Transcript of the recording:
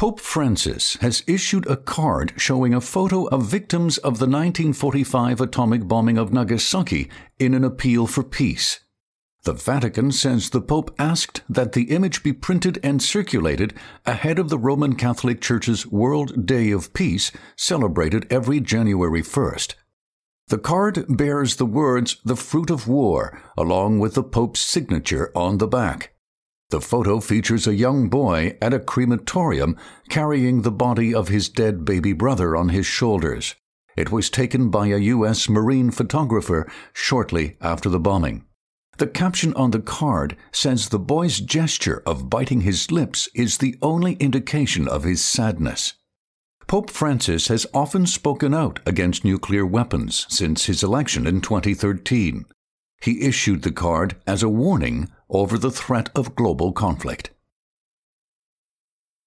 Pope Francis has issued a card showing a photo of victims of the 1945 atomic bombing of Nagasaki in an appeal for peace. The Vatican says the Pope asked that the image be printed and circulated ahead of the Roman Catholic Church's World Day of Peace, celebrated every January 1st. The card bears the words "The Fruit of War," along with the Pope's signature on the back. The photo features a young boy at a crematorium carrying the body of his dead baby brother on his shoulders. It was taken by a U.S. Marine photographer shortly after the bombing. The caption on the card says the boy's gesture of biting his lips is the only indication of his sadness. Pope Francis has often spoken out against nuclear weapons since his election in 2013. He issued the card as a warning over the threat of global conflict.